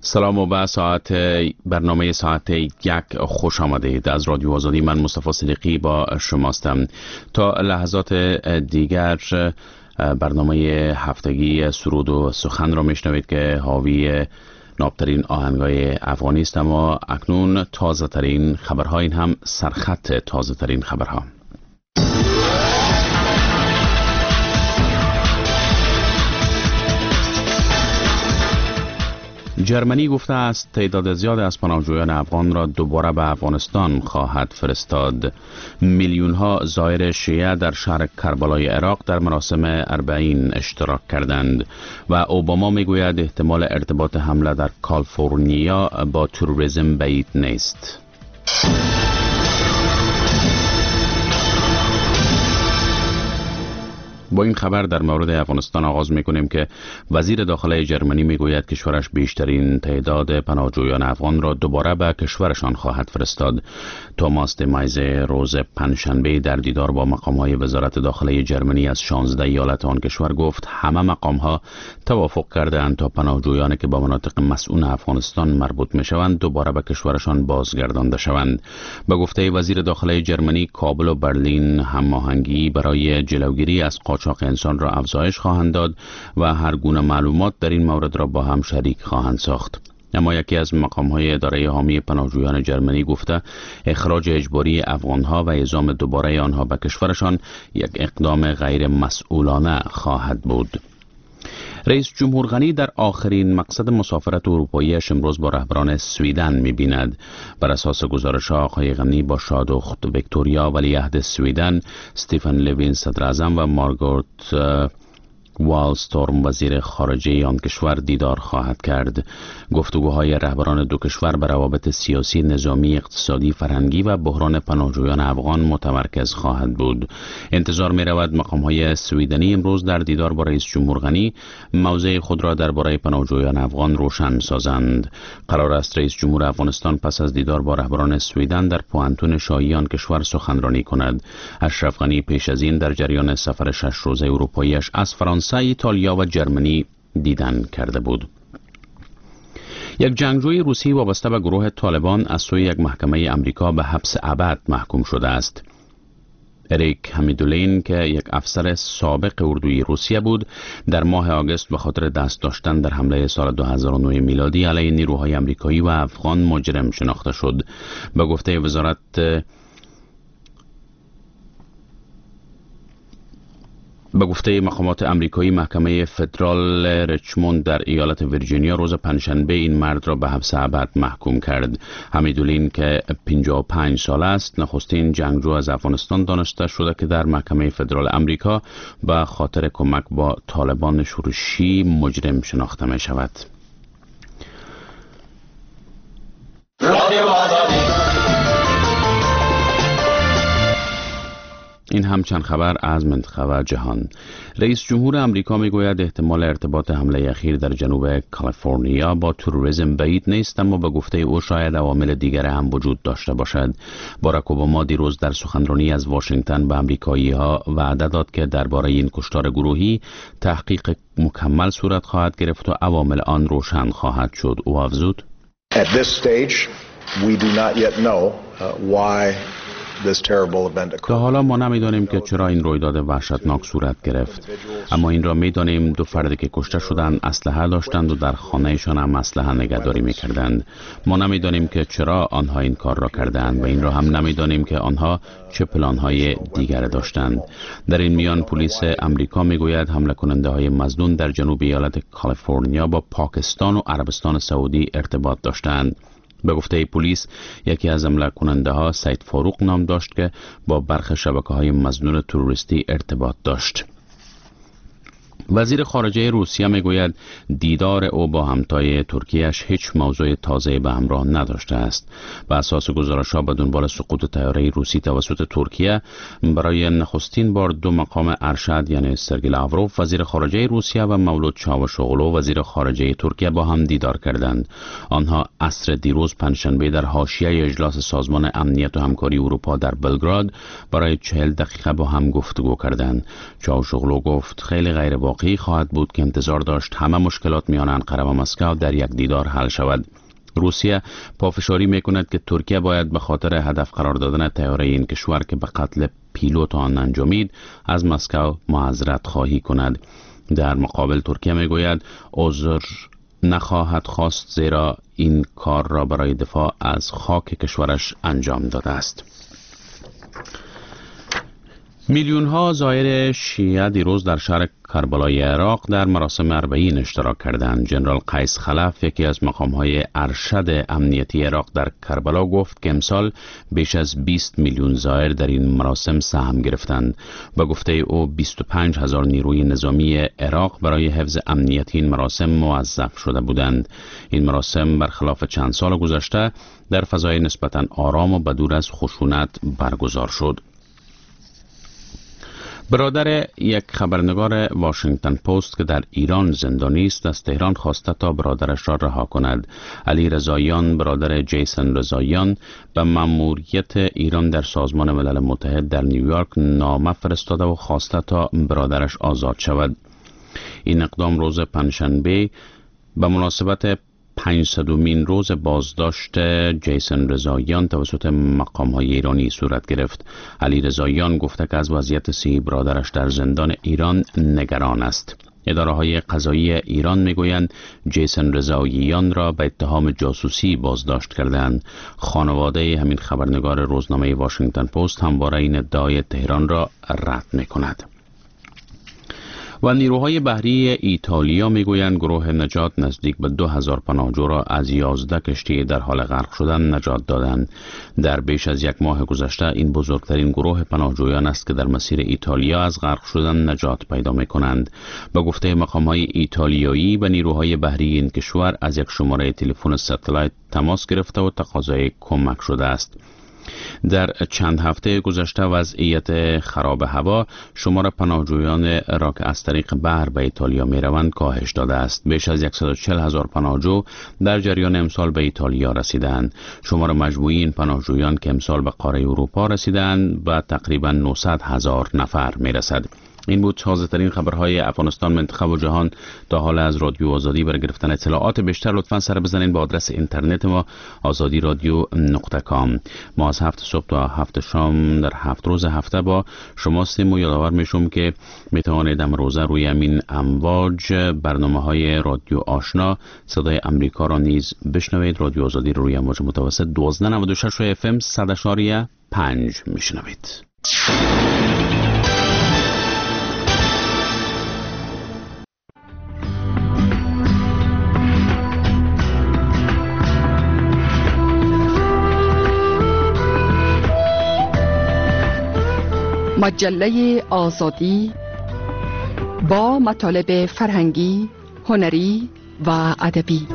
سلام و به برنامه ساعت یک خوش آمدید. از رادیو آزادی من مصطفی صدیقی با شماستم. تا لحظات دیگر برنامه هفتگی سرود و سخن را میشنوید که حاوی نابترین آهنگای افغانی است، اما اکنون تازه ترین خبرها، این هم سرخط تازه ترین خبرها. جرمنی گفته است تعداد زیاد از پناهجویان افغان را دوباره به افغانستان خواهد فرستاد. میلیون ها زائر شیعه در شهر کربلای عراق در مراسم 40 اشتراک کردند و اوباما میگوید احتمال ارتباط حمله در کالیفرنیا با تروریسم بعید نیست. با این خبر در مورد افغانستان آغاز میکنیم که وزیر داخله جرمنی میگوید کشورش بیشترین تعداد پناهجویان افغان را دوباره به کشورشان خواهد فرستاد. توماس دمایز روز پنجشنبه در دیدار با مقامهای وزارت داخله جرمنی از 16 ایالت آن کشور گفت همه مقامها توافق کرده‌اند تا پناهجویانی که به مناطق مسئول افغانستان مربوط میشوند دوباره به کشورشان بازگردانده شوند. به گفته وزیر داخله جرمنی، کابل و برلین هماهنگی برای جلوگیری از قاچاق انسان را افزایش خواهند داد و هر گونه معلومات در این مورد را با هم شریک خواهند ساخت. اما یکی از مقام‌های اداره حامی پناهجویان جرمنی گفته اخراج اجباری افغان‌ها و اعزام دوباره آنها به کشورشان یک اقدام غیر مسئولانه خواهد بود. رئیس جمهور غنی در آخرین مقصد مسافرت اروپایی‌اش امروز با رهبران سویدن می‌بیند. بر اساس گزارش آقای غنی با شادوخت ویکتوریا ولیعهد سویدن، استیفن لوین صدر اعظم و مارگوت والستورم وزیر خارجه آن کشور دیدار خواهد کرد. گفتگوهای رهبران دو کشور بر روابط سیاسی، نظامی، اقتصادی، فرهنگی و بحران پناهجویان افغان متمرکز خواهد بود. انتظار می رود مقامهای سویدنی امروز در دیدار با رئیس جمهور غنی موضع خود را درباره پناهجویان افغان روشن سازند. قرار است رئیس جمهور افغانستان پس از دیدار با رهبران سویدن در پوانتون شاهی آن کشور سخنرانی کند. اشرف غنی پیش از این در جریان سفر 6 روزه اروپایی‌اش از فرانسه، ایتالیا و جرمنی دیدن کرده بود. یک جنگجوی روسی وابسته به گروه طالبان از سوی یک محکمه امریکا به حبس ابد محکوم شده است. اریک همیدولین که یک افسر سابق اردوی روسیه بود، در ماه آگوست به خاطر دست داشتن در حمله سال 2009 میلادی علیه نیروهای امریکایی و افغان مجرم شناخته شد. به گفته مقامات امریکایی، محکمه فدرال ریچموند در ایالت ویرجینیا روز پنجشنبه این مرد را به حبس ابد محکوم کرد. حمیدولین که 55 سال است، نخستین جنگجو از افغانستان دانسته شده که در محکمه فدرال امریکا به خاطر کمک با طالبان شورشی مجرم شناخته می شود. این هم چند خبر از منطقه و جهان. رئیس جمهور امریکا میگوید احتمال ارتباط حمله اخیر در جنوب کالیفرنیا با تروریسم بعید نیست، اما به گفته او شاید عوامل دیگر هم وجود داشته باشد. باراک اوباما دیروز در سخنرانی از واشنگتن به امریکایی‌ها وعده داد که درباره این کشتار گروهی تحقیق مکمل صورت خواهد گرفت و عوامل آن روشن خواهد شد. او افزود: At this stage, we do not yet know why تا حالا ما نمیدانیم که چرا این رویداد وحشتناک صورت گرفت، اما این را میدانیم دو فردی که کشته شدند اسلحه داشتند و در خانهشان هم اسلحه نگهداری میکردند. ما نمیدانیم که چرا آنها این کار را کردند و این را هم نمیدانیم که آنها چه پلانهای دیگر داشتند. در این میان پلیس امریکا میگوید حمله کننده های مظنون در جنوب ایالت کالیفرنیا با پاکستان و عربستان سعودی ارتباط داشتند. به گفته پلیس یکی از حمله کننده ها سید فاروق نام داشت که با برخی شبکه‌های مظنون تروریستی ارتباط داشت. وزیر خارجه روسیه میگوید دیدار او با همتای ترکیهش هیچ موضوع تازه به همراه نداشته است. بر اساس گزارش‌ها به دنبال سقوط طیاره روسی توسط ترکیه برای نخستین بار دو مقام ارشد یعنی سرگئی لاوروف وزیر خارجه روسیه و مولود چاوشوغلو وزیر خارجه ترکیه با هم دیدار کردند. آنها عصر دیروز پنجشنبه در حاشیه اجلاس سازمان امنیت و همکاری اروپا در بلگراد برای 40 دقیقه با هم گفتگو کردند. چاوشوغلو گفت خیلی غیر واقعی واقعی خواهد بود که انتظار داشت همه مشکلات میان انقره و مسکو در یک دیدار حل شود. روسیه پافشاری میکند که ترکیه باید به خاطر هدف قرار دادن طیاره این کشور که به قتل پیلوت آن انجامید از مسکو معذرت خواهی کند. در مقابل ترکیه میگوید عذر نخواهد خواست، زیرا این کار را برای دفاع از خاک کشورش انجام داده است. میلیون ها زائر شیعه دیروز در شهر کربلای عراق در مراسم اربعین اشتراک کردند. جنرال قیس خلف، یکی از مقام‌های ارشد امنیتی عراق در کربلا، گفت که امسال بیش از 20 میلیون زائر در این مراسم سهم گرفتند. به گفته او 25,000 نیروی نظامی عراق برای حفظ امنیت این مراسم موظف شده بودند. این مراسم برخلاف چند سال گذشته در فضای نسبتاً آرام و بدور از خشونت برگزار شد. برادر یک خبرنگار واشنگتن پست که در ایران زندانی است از تهران خواسته تا برادرش را رها کند. علی رضاییان، برادر جیسن رضاییان، به مأموریت ایران در سازمان ملل متحد در نیویورک نامه فرستاده و خواسته تا برادرش آزاد شود. این اقدام روز پنجشنبه به مناسبت 500مین روز بازداشت جیسن رضاییان توسط مقام‌های ایرانی صورت گرفت. علی رضاییان گفته که از وضعیت صحی برادرش در زندان ایران نگران است. اداره‌های قضایی ایران میگویند جیسن رضاییان را به اتهام جاسوسی بازداشت کردند. خانواده همین خبرنگار روزنامه واشنگتن پست همواره این ادعای تهران را رد می‌کند. و نیروهای بحری ایتالیا میگویند گروه نجات نزدیک به 2000 پناهجو را از 11 کشتی در حال غرق شدن نجات دادند. در بیش از یک ماه گذشته این بزرگترین گروه پناهجویان است که در مسیر ایتالیا از غرق شدن نجات پیدا میکنند. به گفته مقام‌های ایتالیایی به نیروهای بحری این کشور از یک شماره تلفن ستلایت تماس گرفته و تقاضای کمک شده است. در چند هفته گذشته وضعیت خراب هوا شمار پناهجویان را که از طریق بحر به ایتالیا می روند کاهش داده است. بیش از 140,000 پناهجو در جریان امسال به ایتالیا رسیدند. شمار مجموعی این پناهجویان که امسال به قاره اروپا رسیدند به تقریبا 900,000 نفر می رسد. این بود تازه‌ترین خبرهای افغانستان، منطقه و جهان. تا حالا از رادیو آزادی برای گرفتن اطلاعات بیشتر لطفاً سر بزنین به آدرس اینترنت ما azadiradio.com. ما از 7 صبح تا 7 شام در 7 روز هفته با شما هستیم و یادآور میشم که میتوانید امروزه روی همین امواج برنامه‌های رادیو آشنا صدای امریکا را نیز بشنوید. رادیو آزادی روی امواج متوسط 1296 FM 100.5 میشنوید. مجله آزادی با مطالب فرهنگی، هنری و ادبی.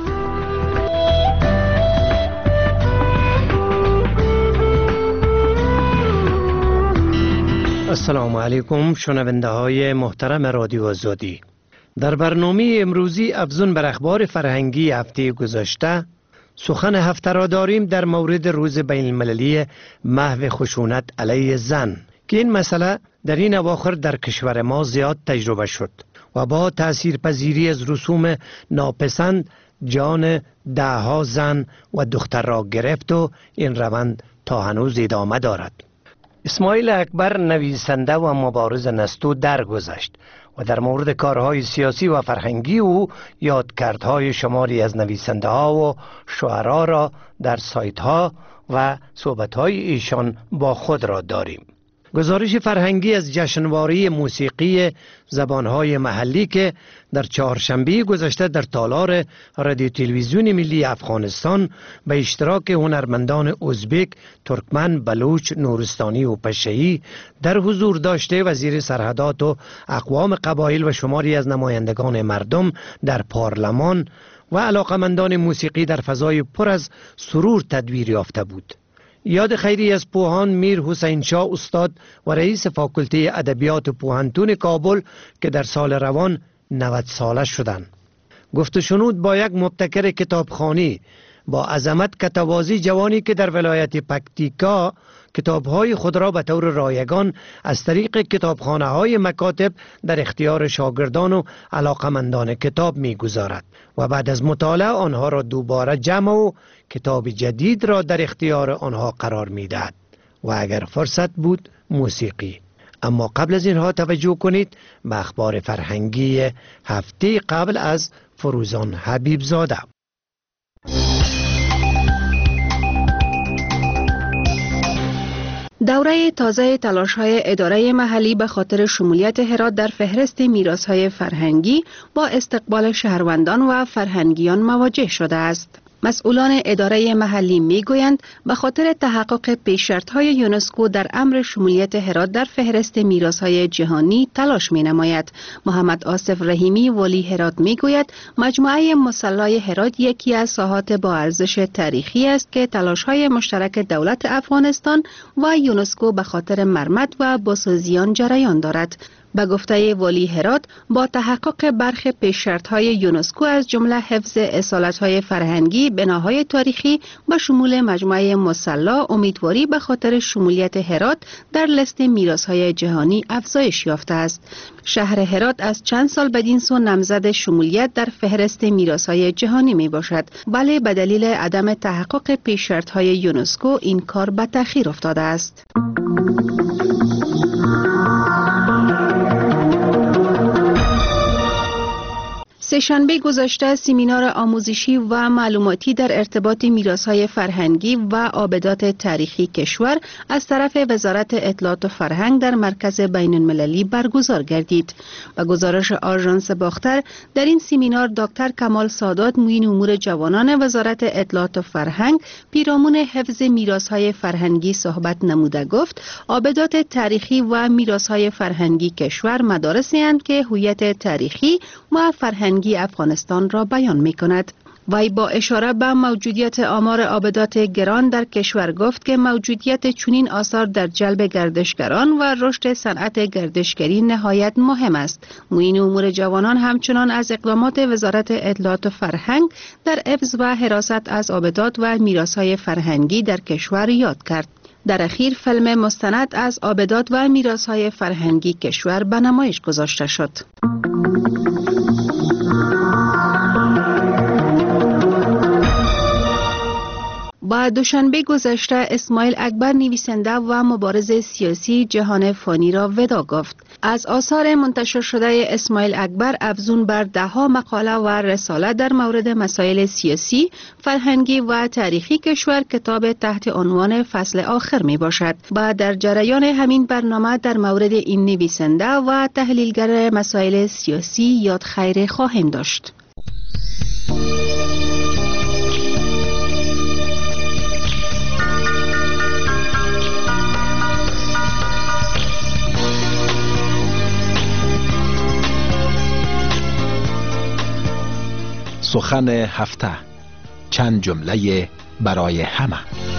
السلام علیکم شنونده های محترم رادیو آزادی. در برنامه امروزی افزون بر اخبار فرهنگی هفته گذشته سخن هفته را داریم در مورد روز بین المللی محو خشونت علیه زن که این مسئله در این اواخر در کشور ما زیاد تجربه شد و با تاثیرپذیری از رسوم ناپسند جان دهها زن و دختر را گرفت و این روند تا هنوز ادامه دارد. اسماعیل اکبر نویسنده و مبارز نستو درگذشت و در مورد کارهای سیاسی و فرهنگی او یادکردهای شماری از نویسنده ها و شعرا را در سایت ها و صحبت های ایشان با خود را داریم. گزارش فرهنگی از جشنواره موسیقی زبانهای محلی که در چهارشنبه گذشته در تالار رادیو تلویزیون ملی افغانستان به اشتراک هنرمندان ازبک، ترکمن، بلوچ، نورستانی و پشه‌ای در حضور داشته وزیر سرحدات و اقوام قبایل و شماری از نمایندگان مردم در پارلمان و علاقمندان موسیقی در فضای پر از سرور تدبیر یافته بود. یاد خیری از پوهان میر حسین شاه استاد و رئیس فاکولته ادبیات پوهنتون کابل که در سال روان 90 ساله شدند. گفت و شنود با یک مبتکر کتابخوانی با عظمت کتوازی جوانی که در ولایت پکتیکا کتاب‌های خود را به طور رایگان از طریق کتابخانه‌های مکاتب در اختیار شاگردان و علاقمندان کتاب می‌گذارد و بعد از مطالعه آنها را دوباره جمع و کتاب جدید را در اختیار آنها قرار می‌دهد و اگر فرصت بود موسیقی. اما قبل از اینها توجه کنید به اخبار فرهنگی هفته قبل از فروزان حبیب زاده. دوره تازه تلاش‌های اداره محلی به خاطر شمولیت هرات در فهرست میراث‌های فرهنگی با استقبال شهروندان و فرهنگیان مواجه شده است. مسئولان اداره محلی میگویند به خاطر تحقق پیشرفت‌های یونسکو در امر شمولیت هرات در فهرست میراث‌های جهانی تلاش می‌نماید. محمد آصف رحیمی ولی هرات میگوید مجموعه مصلی هرات یکی از ساحات با ارزش تاریخی است که تلاش‌های مشترک دولت افغانستان و یونسکو به خاطر مرمت و بازسازی جریان دارد. به گفته ولی هرات با تحقق برخی پیشرفت‌های یونسکو از جمله حفظ اصالت‌های فرهنگی بناهای تاریخی به شمول مجموعه مصلی امیدواری به خاطر شمولیت هرات در لیست میراث‌های جهانی افزایش یافته است. شهر هرات از چند سال بدین سو نامزد شمولیت در فهرست میراث‌های جهانی می باشد، ولی به دلیل عدم تحقق پیشرفت‌های یونسکو این کار به تأخیر افتاده است. سه‌شنبه گذشته سمینار آموزشی و معلوماتی در ارتباط میراث‌های فرهنگی و آبدات تاریخی کشور از طرف وزارت اطلاعات و فرهنگ در مرکز بین‌المللی برگزار گردید. با گزارش آژانس باختر در این سمینار دکتر کمال سادات معین امور جوانان وزارت اطلاعات و فرهنگ پیرامون حفظ میراث‌های فرهنگی صحبت نموده گفت آبدات تاریخی و میراث‌های فرهنگی کشور مدارسی اند که هویت تاریخی و فرهنگی افغانستان را بیان می کند. وی با اشاره به موجودیت آمار آبدات گران در کشور گفت که موجودیت چنین آثار در جلب گردشگران و رشد صنعت گردشگری نهایت مهم است. معین امور جوانان همچنان از اقدامات وزارت اطلاعات و فرهنگ در حفظ و حراست از آبدات و میراث‌های فرهنگی در کشور یاد کرد. در اخیر فیلم مستند از آبدات و میراث‌های فرهنگی کشور به نمایش گذاشته شد. با دوشنبه گذشته اسماعیل اکبر نویسنده و مبارز سیاسی جهان فانی را ودا گفت. از آثار منتشر شده اسماعیل اکبر افزون بر ده‌ها مقاله و رساله در مورد مسائل سیاسی، فرهنگی و تاریخی کشور کتاب تحت عنوان فصل آخر می باشد. و در جریان همین برنامه در مورد این نویسنده و تحلیلگر مسائل سیاسی یاد خیر خواهیم داشت. سخن هفته، چند جمله برای همه.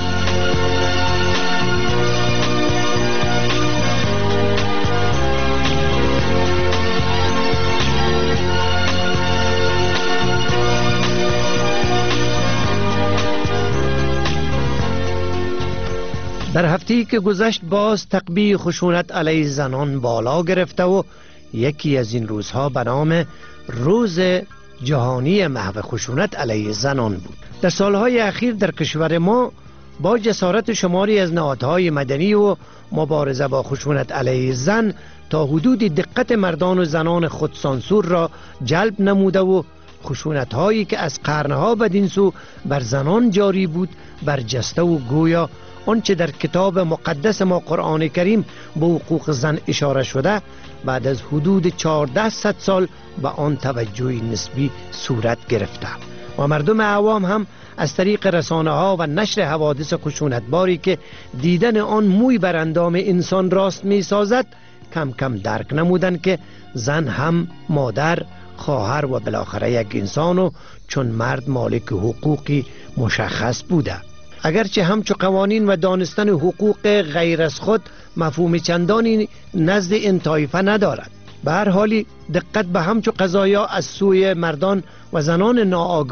در هفته‌ای که گذشت باز تقبیح خشونت علیه زنان بالا گرفته و یکی از این روزها به نام روز جهانی محو خشونت علیه زنان بود. در سالهای اخیر در کشور ما با جسارت شماری از نهادهای مدنی و مبارزه با خشونت علیه زن تا حدود دقت مردان و زنان خودسانسور را جلب نموده و خشونت هایی که از قرنها بدین سو بر زنان جاری بود برجسته و گویا آنچه در کتاب مقدس ما قرآن کریم به حقوق زن اشاره شده بعد از حدود 1400 سال به آن توجهی نسبی صورت گرفته و مردم عوام هم از طریق رسانه ها و نشر حوادث خشونتباری که دیدن آن موی بر اندام انسان راست می سازد کم کم درک نمودند که زن هم مادر، خواهر و بالاخره یک انسان و چون مرد مالک حقوقی مشخص بوده. اگرچه همچو قوانین و دانستن حقوق غیر از خود مفهوم چندانی نزد این طایفه ندارد. به هر حالی دقت به همچو قضایا از سوی مردان و زنان ناآگاه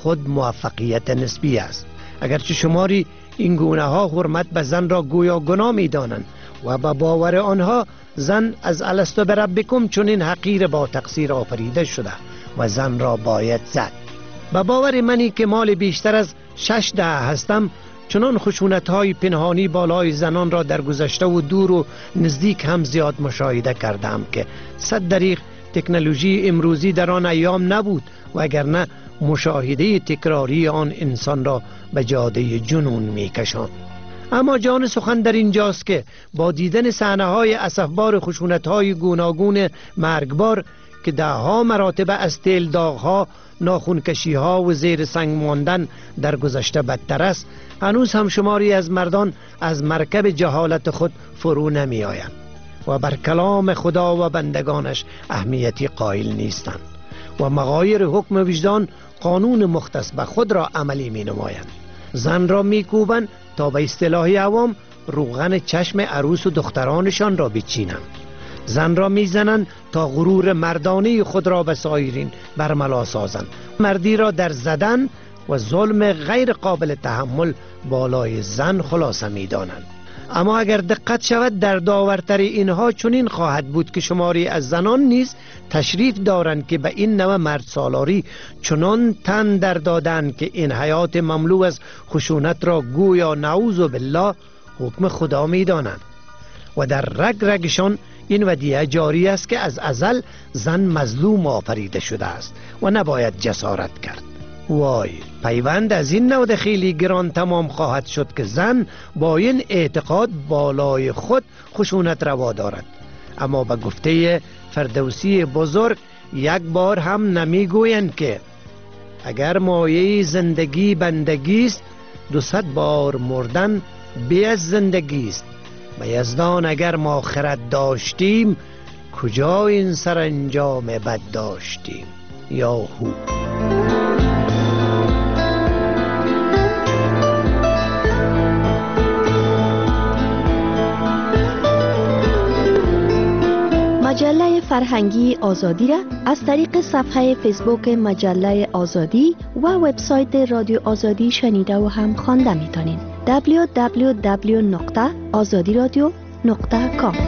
خود موفقیت نسبی است. اگرچه شماری این گونه ها حرمت به زن را گویا گناه می دانند و با باور آنها زن از الستو بربکم چنین حقیر با تقصیر آفریده شده و زن را باید زد. با باور منی که مال بیشتر از 6 دهه هستم، چنان خشونت های پنهانی بالای زنان را در گذشته و دور و نزدیک هم زیاد مشاهده کردم که 100 دریغ تکنولوژی امروزی در آن ایام نبود و اگر نه مشاهده تکراری آن انسان را به جاده جنون می کشاند. اما جان سخن در اینجاست که با دیدن صحنه های اسفبار خشونت های گوناگون مرگبار که 10 مراتب از تیل داغ ها، ناخون کشی ها و زیر سنگ ماندن در گذشته بدتر است، هنوز هم شماری از مردان از مرکب جهالت خود فرو نمی آیند و بر کلام خدا و بندگانش اهمیتی قائل نیستند و مغایر حکم وجدان قانون مختص به خود را عملی می نمایند. زن را می کوبند تا به اصطلاح عوام روغن چشم عروس و دخترانشان را بچینند. زن را می زنند تا غرور مردانه خود را به سایرین برملا سازند. مردی را در زدن و ظلم غیر قابل تحمل بالای زن خلاصه می دانند. اما اگر دقت شود در داورتر اینها چنین خواهد بود که شماری از زنان نیز تشریف دارند که به این نوع مرد سالاری چنان تن در دادند که این حیات مملو از خشونت را گویا نعوذ بالله حکم خدا می دانند و در رگ رگشان این ودیعه جاری است که از ازل زن مظلوم آفریده شده است و نباید جسارت کرد. وای، پیوند از این نوع خیلی گران تمام خواهد شد که زن با این اعتقاد بالای خود خشونت روا دارد. اما به گفته فردوسی بزرگ یک بار هم نمی گویند که اگر مایه زندگی بندگی است 200 بار مردن به از زندگی است. به یزدان اگر ما خرد داشتیم کجا این سرانجام بد داشتیم. یاهو. مجله فرهنگی آزادی را از طریق صفحه فیسبوک مجله آزادی و وبسایت رادیو آزادی شنیده و هم خوانده می‌تونید. www.azadiradio.com.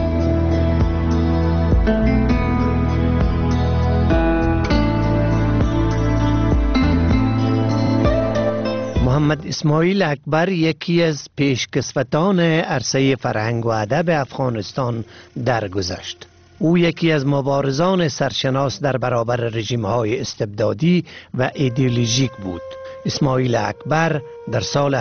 محمد اسماعیل اکبر یکی از پیشکسوتان عرصه فرهنگ و ادب افغانستان درگذشت. او یکی از مبارزان سرشناس در برابر رژیم‌های استبدادی و ایدئولوژیک بود. اسماعیل اکبر در سال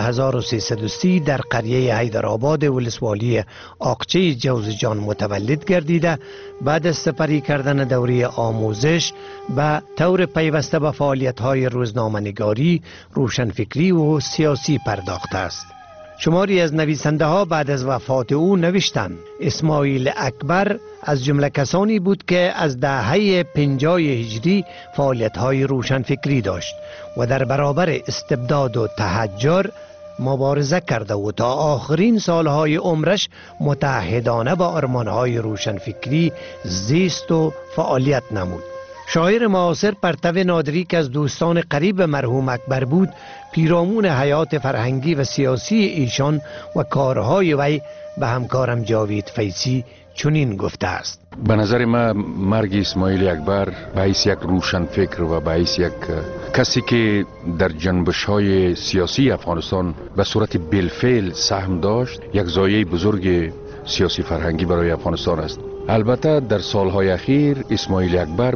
1330 در قریه حیدرآباد ولسوالی آقچه جوزجان متولد گردیده بعد از سپری کردن دوره آموزش به طور پیوسته به فعالیت‌های روزنامه‌نگاری، روشنفکری و سیاسی پرداخته است. شماری از نویسنده ها بعد از وفات او نوشتند. اسماعیل اکبر از جمله کسانی بود که از دهه 50 هجری فعالیت‌های روشنفکری داشت و در برابر استبداد و تحجر مبارزه کرده و تا آخرین سالهای عمرش متحدانه با آرمان‌های روشنفکری زیست و فعالیت نمود. شاعر معاصر پرتو نادری که از دوستان قریب مرحوم اکبر بود پیرامون حیات فرهنگی و سیاسی ایشان و کارهای وی به همکارم جاوید فیضی چنین گفته است. به نظر من مرگ اسماعیل اکبر به حیث یک روشنفکر و به حیث یک کسی که در جنبش‌های سیاسی افغانستان به صورت بالفعل سهم داشت یک ضایعه بزرگ سیاسی فرهنگی برای افغانستان است. البته در سالهای اخیر اسماعیل اکبر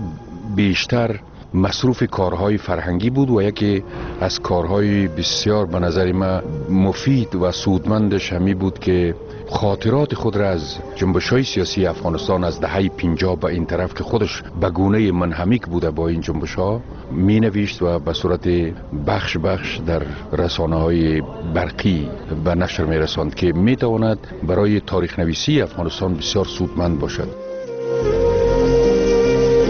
بیشتر مصروف کارهای فرهنگی بود و یکی از کارهای بسیار به نظر من مفید و سودمندش همی بود که خاطرات خود را از جنبش‌های سیاسی افغانستان از دهه 50 به این طرف که خودش به گونه منهمک بوده با این جنبش‌ها می نوشت و به صورت بخش در رسانه‌های برقی به نشر می رساند که می تواند برای تاریخ نویسی افغانستان بسیار سودمند باشد.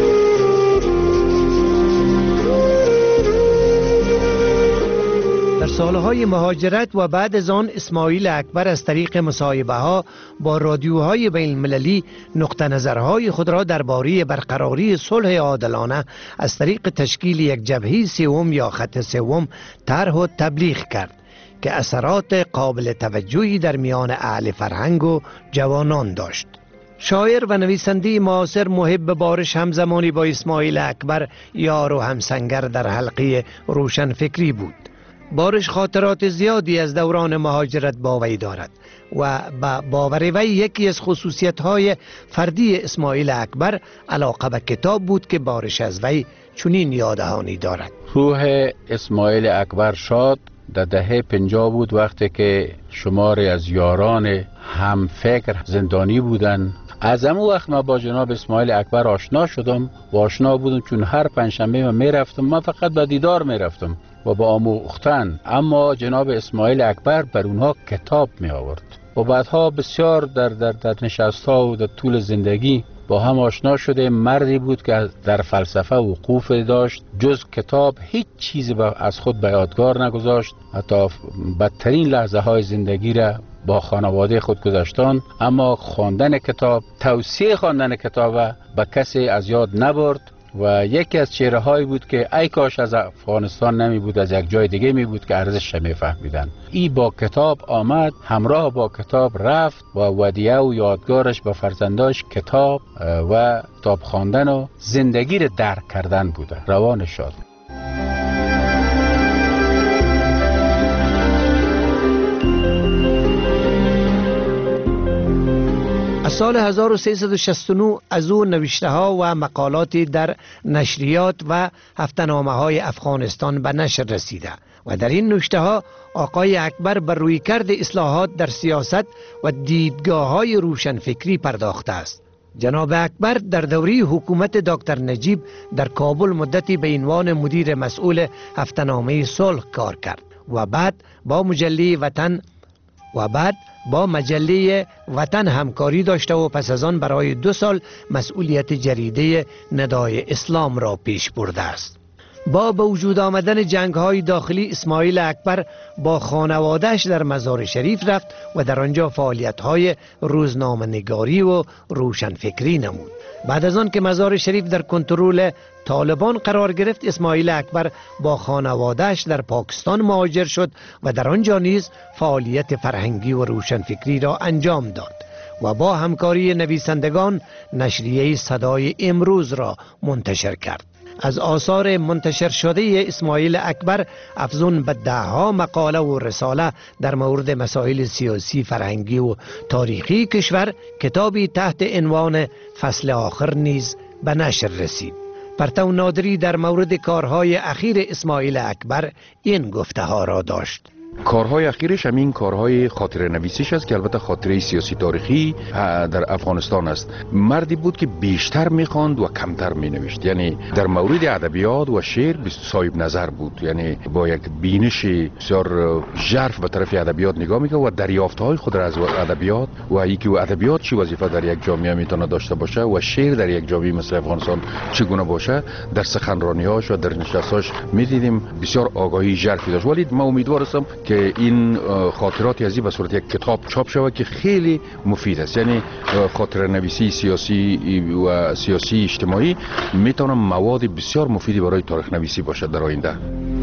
در سالهای مهاجرت و بعد از آن اسماعیل اکبر از طریق مصاحبه ها با رادیوهای بین المللی نقطه نظرهای خود را درباره برقراری صلح عادلانه از طریق تشکیل یک جبهه سوم یا خط سوم طرح و تبلیغ کرد که اثرات قابل توجهی در میان اهل فرهنگ و جوانان داشت. شاعر و نویسنده معاصر محب بارش همزمانی با اسماعیل اکبر یار و همسنگر در حلقه روشنفکری بود. بارش خاطرات زیادی از دوران مهاجرت با وی دارد و با باور وی یکی از خصوصیت‌های فردی اسماعیل اکبر علاقه به کتاب بود که بارش از وی چنین یادهانی دارد. روح اسماعیل اکبر شاد در دهه 50 بود وقتی که شماری از یاران هم فکر زندانی بودن. از همون وقت من با جناب اسماعیل اکبر آشنا شدم و آشنا بودم چون هر پنجشنبه من میرفتم، من فقط به دیدار میرفتم و با آموختن، اما جناب اسماعیل اکبر بر اونها کتاب می آورد و بعدها بسیار در نشست‌ها و در طول زندگی با هم آشنا شده. مردی بود که در فلسفه وقوف داشت، جز کتاب هیچ چیزی از خود به یادگار نگذاشت، حتی بدترین لحظه های زندگی را با خانواده خود گذاشتن، اما خواندن کتاب، توصیه خواندن کتاب به کسی از یاد نبرد و یکی از چهره هایی بود که ای کاش از افغانستان نمی بود، از یک جای دیگه می بود که ارزشش می فهمیدن. ای با کتاب آمد، همراه با کتاب رفت و ودیعه و یادگارش به فرزنداش کتاب و کتاب خواندن و زندگی را درک کردن بوده. روان شاد. از سال 1369 از او نوشته ها و مقالاتی در نشریات و هفته‌نامه های افغانستان به نشر رسیده و در این نوشته ها آقای اکبر بر رویکرد اصلاحات در سیاست و دیدگاه های روشنفکری پرداخته است. جناب اکبر در دوره حکومت دکتر نجیب در کابل مدتی به عنوان مدیر مسئول هفته‌نامه صلح کار کرد و بعد با مجله وطن همکاری داشته و پس از آن برای 2 سال مسئولیت جریده ندای اسلام را پیش برده است. با به وجود آمدن جنگ‌های داخلی اسماعیل اکبر با خانواده‌اش در مزار شریف رفت و در آنجا فعالیت‌های روزنامه‌نگاری و روشنفکری نمود. بعد از آن که مزار شریف در کنترل طالبان قرار گرفت، اسماعیل اکبر با خانواده‌اش در پاکستان مهاجر شد و در آنجا نیز فعالیت فرهنگی و روشنفکری را انجام داد و با همکاری نویسندگان نشریه صدای امروز را منتشر کرد. از آثار منتشر شده اسماعیل اکبر افزون به 10 مقاله و رساله در مورد مسائل سیاسی، فرهنگی و تاریخی کشور، کتابی تحت عنوان فصل آخر نیز به نشر رسید. پرتو نادری در مورد کارهای اخیر اسماعیل اکبر این گفته ها را داشت. کارهای اخیرش همین کارهای خاطره نویسیش است که البته خاطره سیاسی تاریخی در افغانستان است. مردی بود که بیشتر میخواند و کمتر مینوشت، یعنی در مورد ادبیات و شعر صاحب نظر بود، یعنی با یک بینش بسیار ژرف به طرف ادبیات نگاه میکرد و دریافتهای خود را از ادبیات و اینکه ادبیات چه وظیفه در یک جامعه میتونه داشته باشه و شعر در یک جامعه مثل افغانستان چگونه باشه، در سخنرانی‌هاش و در نشست‌هاش میدیدیم بسیار آگاهی ژرفی داشت. ولی من امیدوار هستم که این خاطراتی از این به صورت یک کتاب چاپ شود که خیلی مفید است. یعنی خاطره نویسی سیاسی و سیاسی اجتماعی میتونه مواد بسیار مفیدی برای تاریخ نویسی باشد در آینده.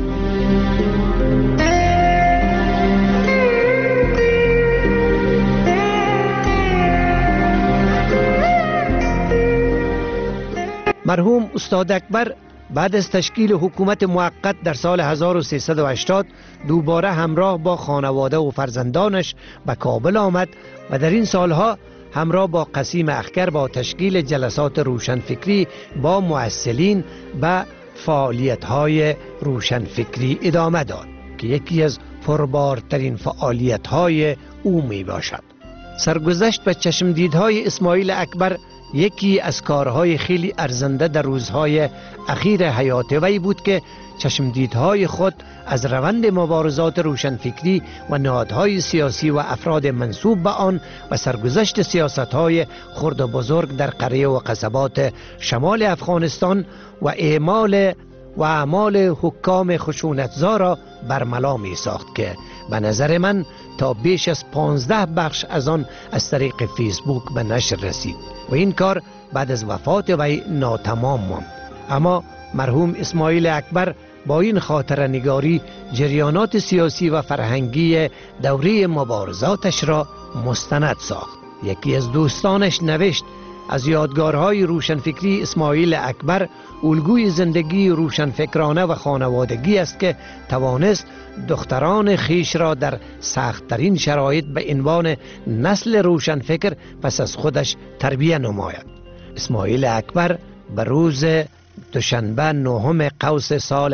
مرحوم استاد اکبر بعد از تشکیل حکومت موقت در سال 1380 دوباره همراه با خانواده و فرزندانش به کابل آمد و در این سالها همراه با قسیم اخگر با تشکیل جلسات روشنفکری با مؤثلین به فعالیت‌های روشنفکری ادامه داد که یکی از پربارترین فعالیت‌های او می باشد. سرگذشت به چشمدیدهای اسماعیل اکبر یکی از کارهای خیلی ارزنده در روزهای اخیر حیات وی بود که چشمدیدهای خود از روند مبارزات روشنفکری و نهادهای سیاسی و افراد منسوب به آن و سرگذشت سیاستهای خرد و بزرگ در قریه و قصبات شمال افغانستان و اعمال حکام خشونتزا را برملا می ساخت که به نظر من تا بیش از 15 بخش از آن از طریق فیسبوک به نشر رسید و این کار بعد از وفات وی ناتمام ماند. اما مرحوم اسماعیل اکبر با این خاطره نگاری جریانات سیاسی و فرهنگی دوره مبارزاتش را مستند ساخت. یکی از دوستانش نوشت از یادگارهای روشنفکری اسماعیل اکبر الگوی زندگی روشنفکرانه و خانوادگی است که توانست دختران خیش را در سخت‌ترین شرایط به عنوان نسل روشنفکر پس از خودش تربیت نماید. اسماعیل اکبر به روز دوشنبه 9 قوس سال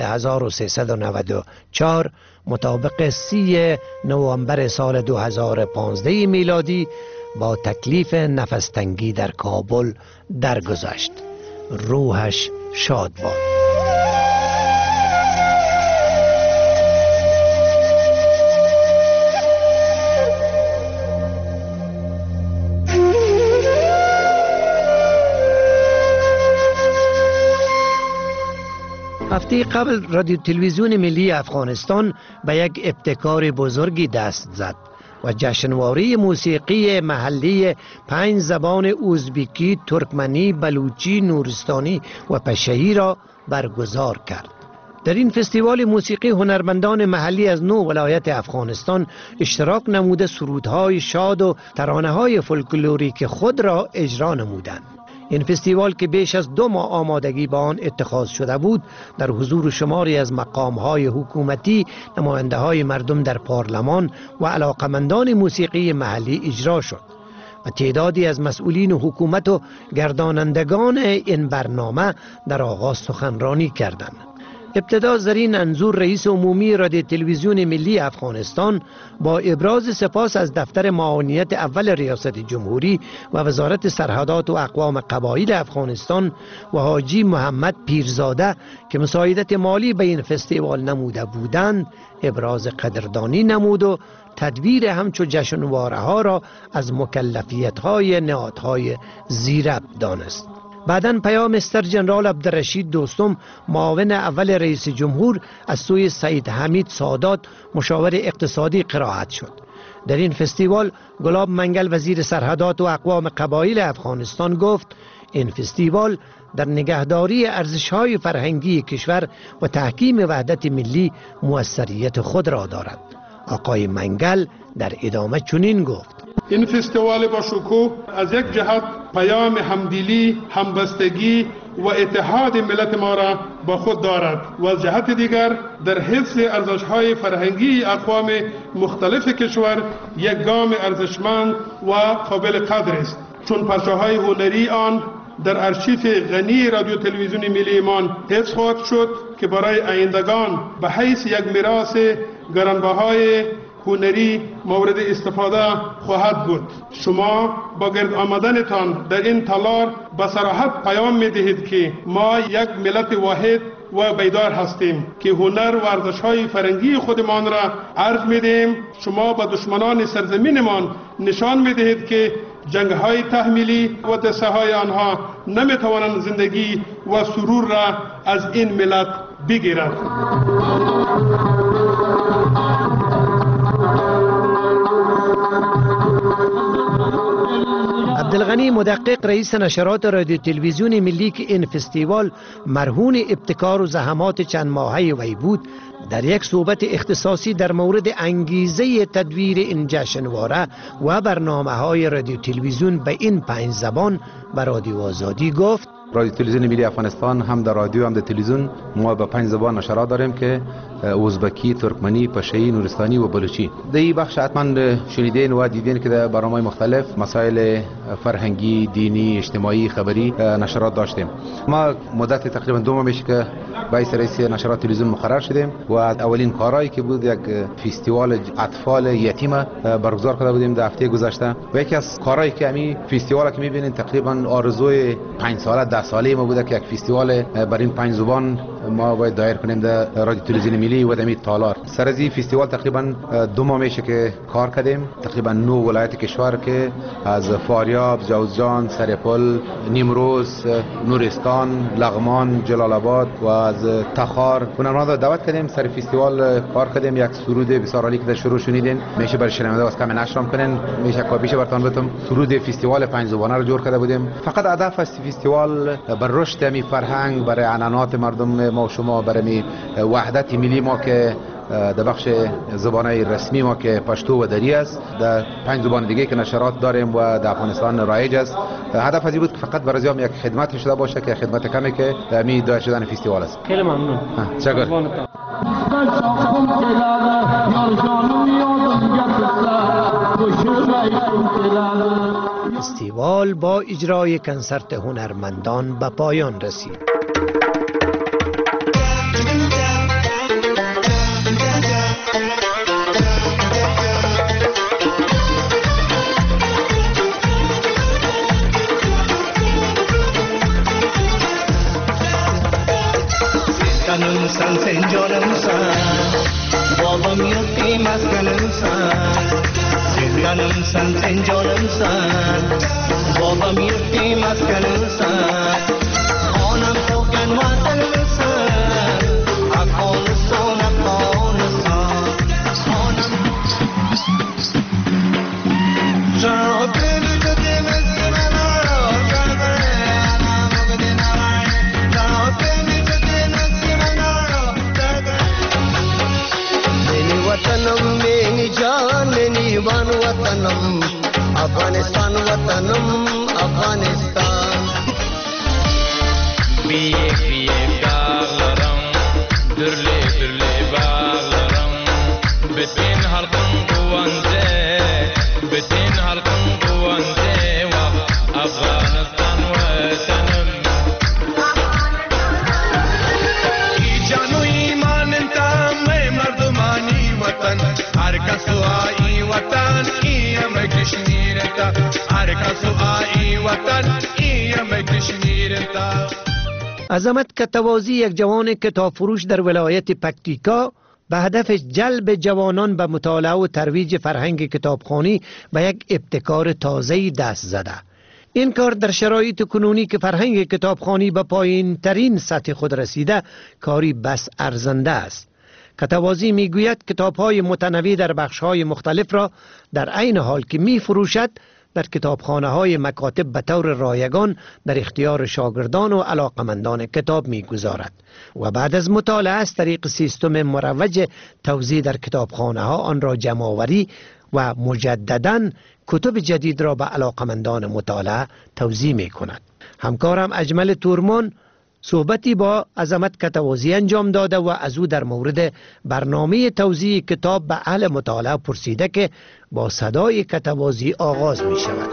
1394 مطابق 30 نوامبر سال 2015 میلادی با تکلیف نفس‌تنگی در کابل درگذشت. روحش شاد باد. هفته قبل رادیو تلویزیون ملی افغانستان به یک ابتکار بزرگی دست زد و جشنواره موسیقی محلی 5 زبان ازبکی، ترکمنی، بلوچی، نورستانی و پشهی را برگزار کرد. در این فستیوال موسیقی هنرمندان محلی از 9 ولایت افغانستان اشتراک نموده سرودهای شاد و ترانه‌های فولکلوریک خود را اجرا نمودند. این فستیوال که بیش از 2 ماه آمادگی با آن اتخاذ شده بود در حضور شماری از مقام‌های حکومتی، نماینده‌های مردم در پارلمان و علاقمندان موسیقی محلی اجرا شد و تعدادی از مسئولین حکومت و گردانندگان این برنامه در آغاز سخنرانی کردند. ابتدا زرین انظور رئیس عمومی رادیو تلویزیون ملی افغانستان با ابراز سپاس از دفتر معاونیت اول ریاست جمهوری و وزارت سرحدات و اقوام قبایل افغانستان و حاجی محمد پیرزاده که مساعدت مالی به این فستیوال نموده بودند ابراز قدردانی نمود و تدبیر همچو جشنواره ها را از مکلفیت های نهادهای زیرب دانست. بعداً پیام مستر جنرال عبدالرشید دوستم معاون اول رئیس جمهور از سوی سید حمید سادات مشاور اقتصادی قرائت شد. در این فستیوال گلاب منگل وزیر سرحدات و اقوام قبایل افغانستان گفت این فستیوال در نگهداری ارزش‌های فرهنگی کشور و تحکیم وحدت ملی موثریت خود را دارد. آقای منگل در ادامه چنین گفت: این فستیوال با شکوه از یک جهت پیام همدلی، همبستگی و اتحاد ملت ما را با خود دارد و از جهت دیگر در حفظ ارزش‌های فرهنگی اقوام مختلف کشور یک گام ارزشمند و قابل قدر است، چون پرچه‌های هنری آن در ارشیف غنی رادیو تلویزیون ملی ایمان حفظ خواهد شد که برای آیندگان به حیث یک میراث گرانبهای هنری مورد استفاده خواهد بود. شما با گرد آمدنتان در این تالار به صراحت پیام می دهید که ما یک ملت واحد و بیدار هستیم که هنر و ارزش‌های فرهنگی خودمان را عرض می دهیم. شما با دشمنان سرزمینمان نشان می دهید که جنگ‌های تحمیلی و دسته‌های آنها نمی توانند زندگی و سرور را از این ملت بگیرد. عبدالغنی مدقق رئیس نشرات رادیو تلویزیون ملی که این فستیوال مرهون ابتکار و زحمات چند ماهه وی بود در یک صحبت اختصاصی در مورد انگیزه تدویر این جشنواره و برنامه‌های رادیو تلویزیون به این 5 زبان به رادیو آزادی گفت: رادیو تلویزیون ملی افغانستان هم در رادیو هم در تلویزیون ما به 5 زبان نشرات داریم که ازبکی، ترکمنی، پشهی، نورستانی و بلوچی. در این بخش حتما شنیدین و دیدین که در برنامه‌های مختلف مسائل فرهنگی، دینی، اجتماعی، خبری نشرات داشتیم. ما مدت تقریبا 2 ماه میشه که باعث رئیس نشرات تلویزیون مقرر شدیم و اولین کارهایی که بود یک فستیوال اطفال یتیم برگزار کرده بودیم در هفته گذشته و یکی از کارهایی که همین فستیوالی که می‌بینید تقریبا آرزوی 5 ساله 10 ساله ما بوده که یک فستیوال بر این 5 زبان ما باید دایر کنیم در رادیو تلویزیون ملی و در تالار. سر از این فستیوال تقریبا 2 ماه میشه که کار کردیم. تقریبا 9 ولایت کشور که از فاریاب، جوزجان، سرپل، نیمروز، نورستان، لغمان، جلال آباد و از تخار هنرمندان دعوت کردیم. سر فستیوال کار کردیم. یک سرود بسیار عالی که در شروع شنیدین میشه برای شنونده واسه کم نشرم کنین. میشه کابیشه براتون بتم سرود فستیوال 5 زبانه رو جور کرده بودیم. فقط هدف از فستیوال بر رشد می فرهنگ، برای عنعنات مردم ما و شما، برای وحدت ملی ما که در بخش زبانهای رسمی ما که پشتو و دری است، در 5 زبان دیگه که نشرات داریم و در افغانستان رایج است. هدف از این بود که فقط برای هم یک خدمت شده باشه که خدمت کمی که می دایر شدن فستیوال است. خیلی ممنون. تشکر. فستیوال با اجرای کنسرت هنرمندان به پایان رسید. Sen sen canım sen, babam yok demez canım sen. Canım sen sen canım sen, babam yok demez canım sen. Anam kokan vatanım sen, Afghanistan Afghanistan. Anam. Canım demez bana, वन वतनम अफगानिस्तान वतनम Afghanistan biye biye dağlarım dürle dürle bağlarım bütün halkın kuvvende bütün halkın kuvvende Afganistan vatanım ki canu imanın tam merdumani vatan herkes duayı وطن ایم کشمیر تا هر کس آئی وطن ایم کشمیر تا. عظمت کتوازی یک جوان کتاب فروش در ولایت پکتیکا به هدف جلب جوانان به مطالعه و ترویج فرهنگ کتابخوانی به یک ابتکار تازه‌ای دست زده. این کار در شرایط کنونی که فرهنگ کتابخوانی به پایین ترین سطح خود رسیده کاری بس ارزنده است. کتوازی میگوید کتاب‌های متنوع در بخش‌های مختلف را در عین حال که می‌فروشد در کتابخانه‌های مکاتب به طور رایگان در اختیار شاگردان و علاقمندان کتاب می‌گذارد و بعد از مطالعه از طریق سیستم مروج توزیع در کتابخانه‌ها آن را جمع‌آوری و مجدداً کتب جدید را به علاقمندان مطالعه توزیع می‌کند. همکارم اجمل تورمان صحبتی با عظمت کتوازی انجام داده و از او در مورد برنامه توزیع کتاب به اهل مطالعه پرسیده که با صدای کتوازی آغاز می شود.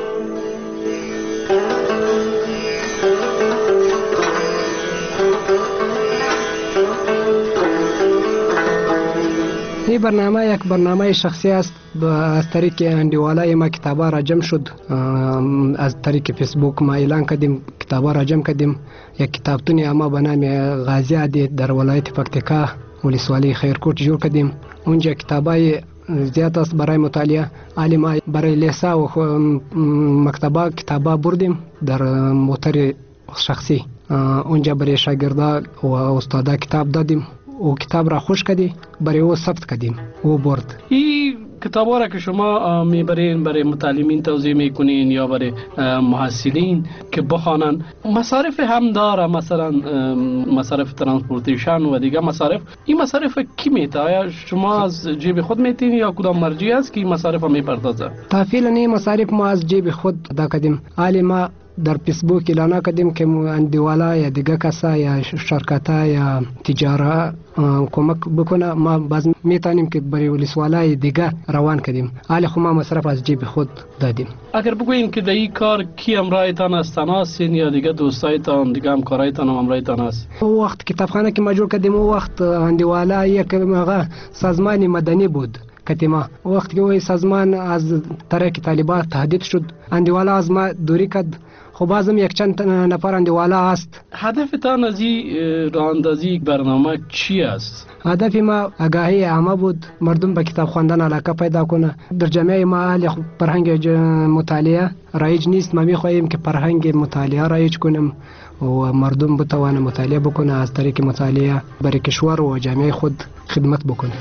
این برنامه یک برنامه شخصی است. از طریق اندیوالای ما کتابا را جمع شد. از طریق فیسبوک ما اعلان کردیم کتابا را جمع کردیم. یک کتابتونی اما به نام غازی عادی در ولایت پکتیکا ولسوالی خیرکوٹ جور کردیم. اونجا کتابای زیاد است برای مطالعه. حالی ما برای لیسا و مکتبا کتابا بردیم در موتر شخصی. اونجا برای شاگردا و استادا کتاب دادیم. و کتاب را خوش کردی برای او ثبت کردیم او برد. این کتابا را که شما میبرین برای متعلمین توزیع میکنین یا برای محصلین که بخوانن، مصارف هم داره، مثلا مصارف ترانسپورتیشن و دیگه مصارف، این مصارف کی میته؟ آیا شما از جیب خود میتین یا کدام مرجع است که این مصارف میپردازه؟ فعلا این مصارف ما از جیب خود ادا کردیم. حالی ما در فیسبوک اعلان کردیم که اندیوالا یا دیگه کسا یا شرکتا یا تجاره کمک بکنه، ما باز میتونیم که برای ولسوالای دیگه روان کردیم. حالی خو ما مصرف از جیب خود دادیم. اگر بگوین که در این کار کی همراهتان است، تناسین یا دیگه دوستایتان دیگه همکارایتان هم همراهتان است؟ او وقت کتابخانه که ما جور کردیم او وقت اندیوالا یک سازمان مدنی بود. کتیما وقتی که وی سازمان از طرف طالبان تهدید شد، اندیوالا از ما دوری کرد. خب بازم یک چند نفر اندیوالا هست. هدفتان از این راه اندازی برنامه چی است؟ هدف ما آگاهی عامه بود، مردم به کتاب خواندن علاقه پیدا کنه. در جامعه ما حال فرهنگ مطالعه رایج نیست. ما می‌خواهیم که فرهنگ مطالعه رایج کنیم و مردم بتوانه مطالعه بکنه، از طریق مطالعه برای کشور و جامعه خود خدمت بکنه.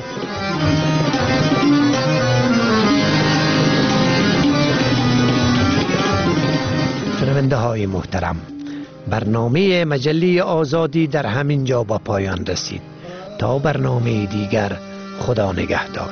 شنونده های محترم، برنامه مجله آزادی در همین جا با پایان رسید. تا برنامه دیگر، خدا نگهدار.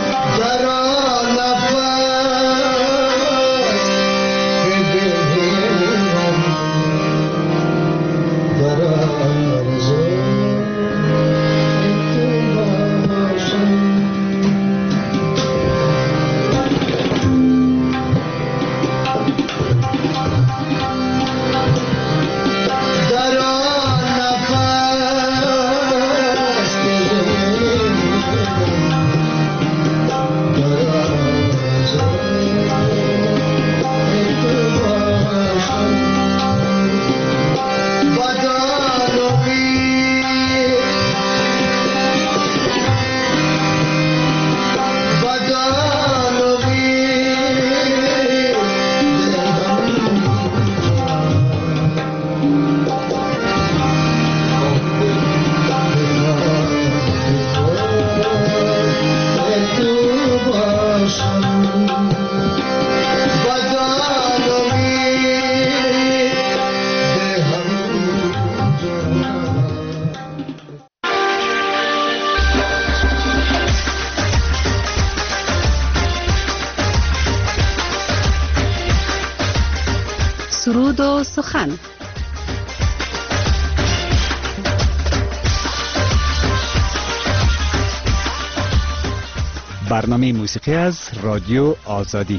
سرود و سخن. برنامه موسیقی از رادیو آزادی.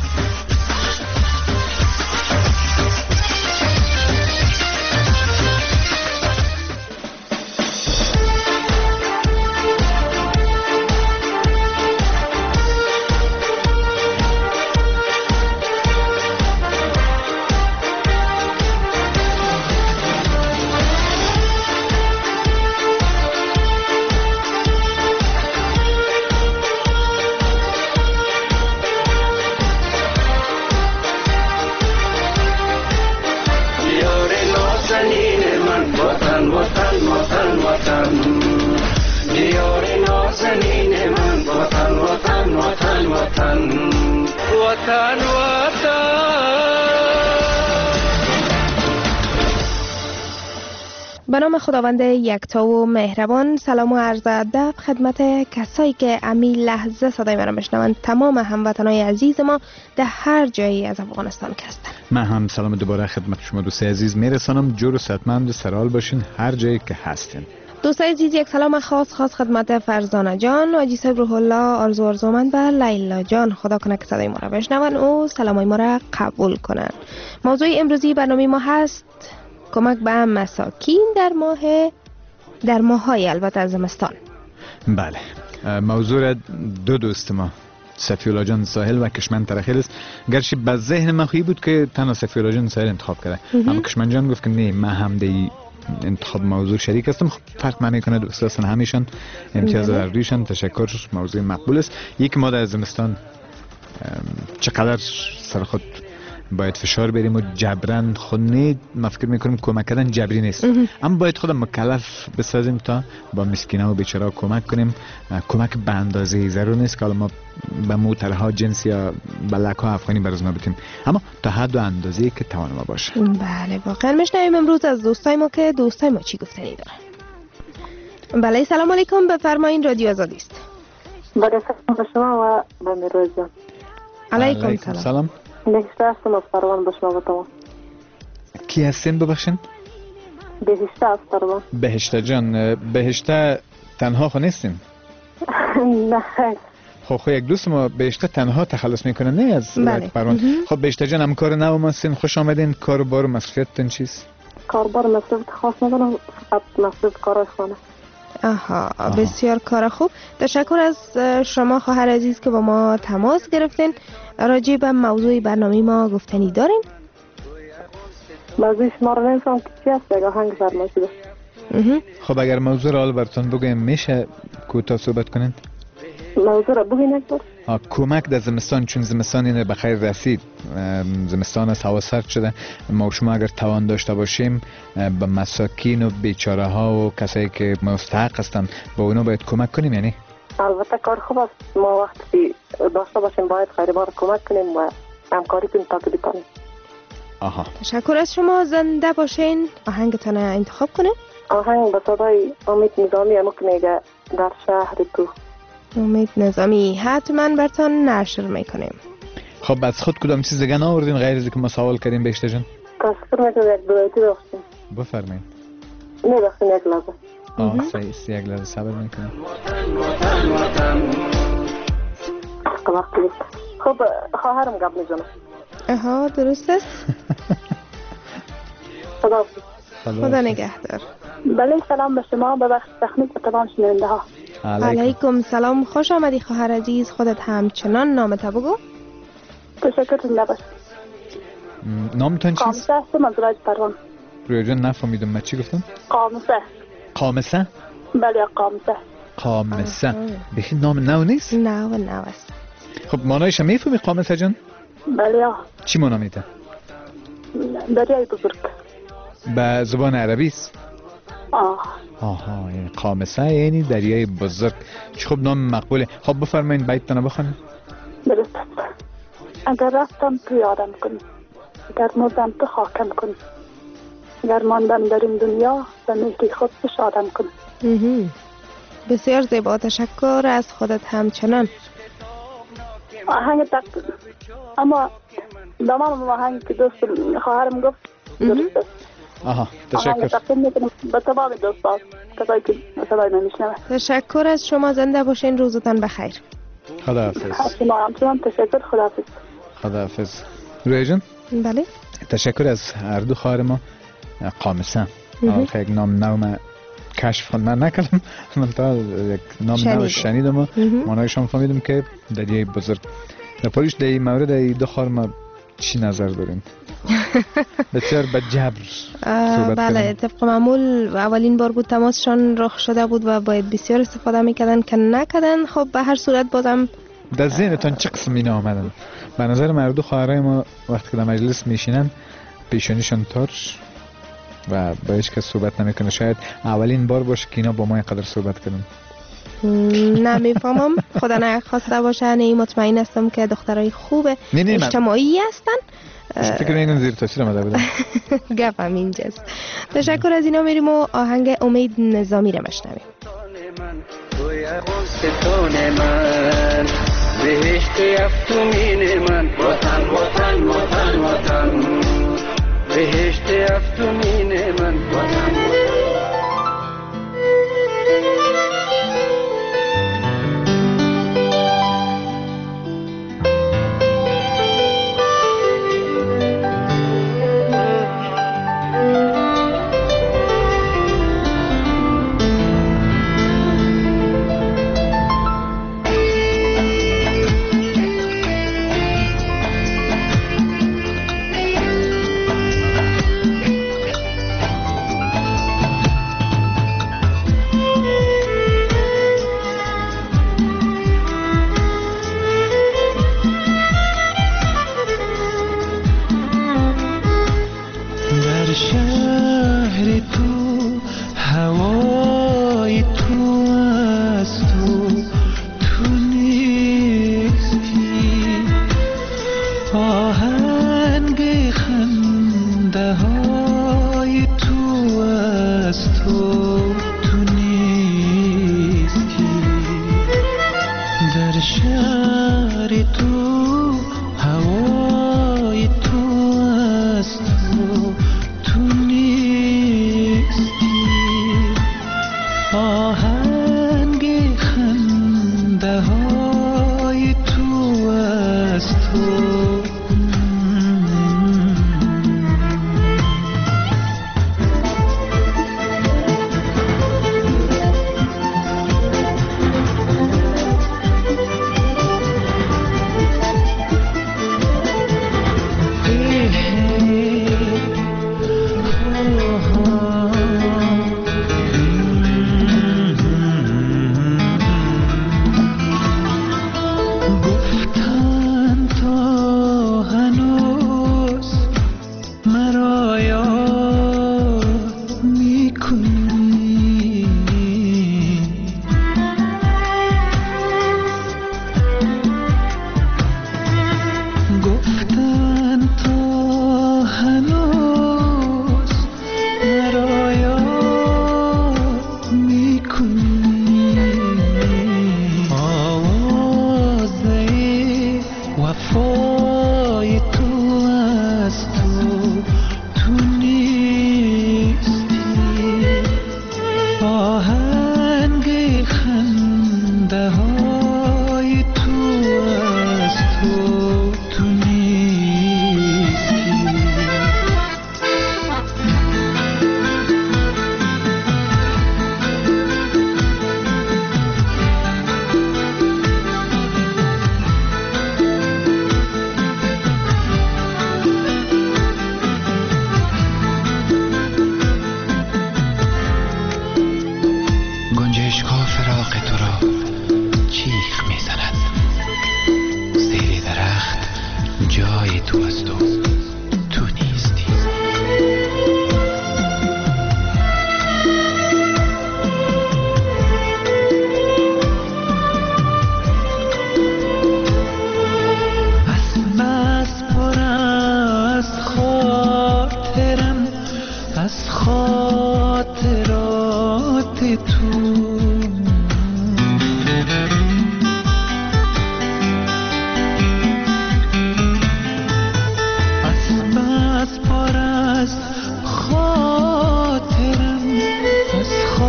به نام خداوند یکتا و مهربان، سلام و عرض ادب خدمت کسایی که امی لحظه صدای من را بشنوند، تمام هموطنان عزیز ما در هر جایی از افغانستان که هستن. من هم سلام دوباره خدمت شما دوستای عزیز میرسانم. جور و صحتمند و سرحال باشین هر جایی که هستین. دوستای عزیز، یک سلام خاص خدمت فرزانه جان و حاجی صاحب روح الله، آرزومند و لیلا جان. خدا کنه که صدای ما را بشنون و سلامای ما را قبول کنن. موضوع امروزی برنامه ما هست کمک به مساکین در ماهای البته از زمستان. بله، موضوع دو دوست ما صفی‌الله جان ساحل و کشمن ترخیل است. گرچه به ذهن من خویی بود که تنها صفی‌الله جان ساحل انتخاب کرده، اما کشمن جان گفت که نه، من هم دی انتخاب موضوع شریک هستم. خب فرق نمیکنه، دوست هستن همیشون، امتیاز دریشان. تشکر، موضوع مقبول است. یک ما در زمستان چقدر سر خود باید فشار بریم و جبران خود نه، ما فکر میکنیم کمک کردن جبری نیست، اما باید خودم مکلف بسازیم تا با مسکینا و بیچاره‌ها کمک کنیم. کمک به اندازه ضرور نیست که ما به موترها جنسی یا بلک‌ها افغانی برای ما بتیم، اما تا حد و اندازه‌ای که توان ما باشه. بله، واقعا میشنویم امروز از دوستای ما که دوستای ما چی گفتنی دارن. بله، سلام علیکم، بفرمایین، رادیو آزادی است. بله، سلام به شما و به میروز جان. علیکم سلام. بهشته هستم از پروان، به شما بتوان. کی هستین ببخشین؟ بهشته از پروان. بهشته جان، بهشته تنها خو نیستین؟ نه خیر. خب یک دوست ما بهشته تنها تخلص میکنه نه از پروان. خب بهشته جان، هم کار نو ماستین، خوش آمدین. کار و بار و مسئولیتتون چیست؟ کار بار مسئولیت خاص ندارم، فقط مسئولیت کارای خانه. آها، بسیار کار خوب. تشکر از شما خواهر عزیز که با ما تماس گرفتین. راجع به موضوع برنامه ما گفتنی دارین؟ موضوع شما رو نمی‌فهم که چی است، اگه آهنگ فرمایشی. خب اگر موضوع را براتون بگم میشه کوتاه صحبت کنین؟ موضوع را بگین یک بار. کمک در زمستان، چون زمستان این به خیر رسید، زمستان از هوا سرد شده، ما و شما اگر توان داشته باشیم به مساکین و بیچاره ها و کسایی که مستحق هستن با اونا باید کمک کنیم. یعنی البته کار خوب است، ما وقتی داشته باشیم باید غریبا را کمک کنیم و همکاری کنیم تا که بتانیم. تشکر از شما. زنده باشین. آهنگتان انتخاب کنیم. آهنگ به صدای امید نظامی همون که میگه در شهر تو. امید نظامی حتما براتون نشر میکنیم. خب از خود کدام چیز دیگه نآوردین غیر از اینکه ما سوال کردیم بهشته جان؟ تشکر میکنم. یک دویتی بخشیم. بفرمایید. بخشیم یک لحظه. صحیح، یک لحظه صبر میکنم. خب خواهرم گپ میزنه. درست است. خدا نگهدار. بله سلام به شما، به بخش تکنیک و تمام شنونده ها. علیکم سلام، خوش آمدی خواهر عزیز. خودت همچنان نامت بگو. تشکر لباس. نامتون چیست؟ قامسه هستم از راج پروان. رویا جان نفهمیدم من چی گفتم؟ قامسه. قامسه؟ بله قامسه. قامسه بخید نام نو نیست؟ نو است. خب مانایش میفهمی قامسه جان؟ بله. چی مانا میده؟ دریای بزرگ. به زبان عربی است؟ یعنی قامسه یعنی دریای بزرگ. خب نام مقبوله. خب بفرمایید بیتتون بخونید. درست. اگر رفتم تو یادم کن، اگر مردم تو خاکم کن، اگر ماندم در این دنیا به ملک خود شادم کن. بسیار زیبا، تشکر از خودت همچنان. آهنگ اما دامام آهنگ که دوست خواهرم گفت درست است. تشکر. به تمام دوستان کسایی که صدای من میشنوند. تشکر از شما. زنده باشین. روزتان بخیر. خداحافظ. شما همچنان تشکر. خداحافظ. خداحافظ. رویا جان. بله. تشکر از هر دو خواهر ما. قامسه یک نام نو ما کشف خواندن نکردم، من یک نام نو شنیدم و معنایشان فهمیدم که دریای بزرگ. در پاریش در این مورد ای دو خواهر ما چی نظر دارین؟ بسیار به جبر صحبت بله، طبق معمول اولین بار بود تماسشان رخ شده بود و باید بسیار استفاده میکردن که نکردن. خب به هر صورت بازم در ذهنتان چه قسم اینا آمدن؟ به نظر من دو خواهرای ما وقتی که در مجلس میشینن پیشانیشان تارش و با هیچ کس صحبت نمیکنه. شاید اولین بار باشه که اینا با ما اینقدر صحبت کردن. نمیفهمم، خدا نخواسته باشه. نه مطمئن هستم که دخترای خوب اجتماعی هستن. فکر میکنم زیر تاثیر آمده بودن. گفتم اینجاست. تشکر از اینا. میریم و آهنگ امید نظامی رو بشنویم. بهشت افتونین من وطن وطن وطن وطن بهشت افتونین من وطن شیخ میزند. زیر درخت جای تو است و تو نیستی. از خاطرات تو از پر از خاطرم، از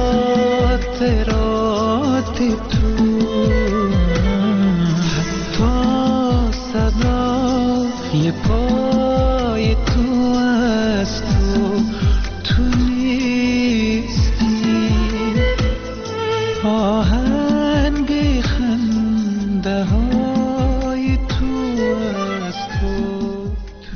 خاطرات تو، حتی صدای پای تو از تو آهنگ خنده های تو از تو.